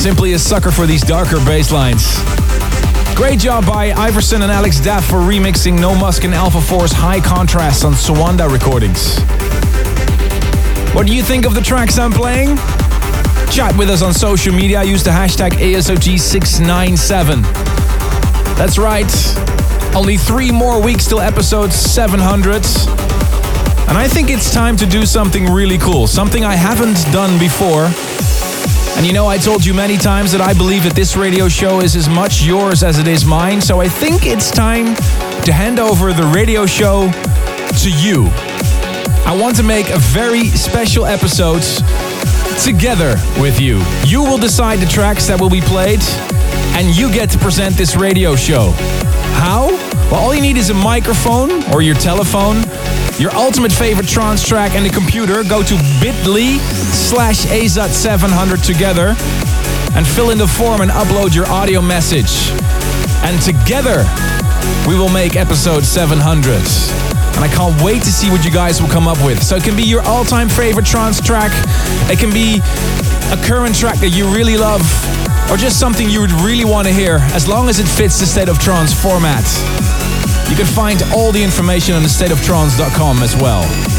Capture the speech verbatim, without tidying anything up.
simply a sucker for these darker bass lines. Great job by Iverson and Alex Daff for remixing No Musk and Alpha Four's High Contrast on Sawanda Recordings. What do you think of the tracks I'm playing? Chat with us on social media. Use the hashtag A S O G six nine seven. That's right. Only three more weeks till episode seven hundred. And I think it's time to do something really cool. Something I haven't done before. And you know, I told you many times that I believe that this radio show is as much yours as it is mine. So I think it's time to hand over the radio show to you. I want to make a very special episode together with you. You will decide the tracks that will be played, and you get to present this radio show. How? Well, all you need is a microphone or your telephone, your ultimate favorite trance track, and a computer. Go to bit.ly slash A Z U T seven hundred together and fill in the form and upload your audio message. And together, we will make episode seven hundred. And I can't wait to see what you guys will come up with. So it can be your all-time favorite trance track. It can be a current track that you really love, or just something you would really want to hear, as long as it fits the State of Trance format. You can find all the information on the state of trance dot com as well.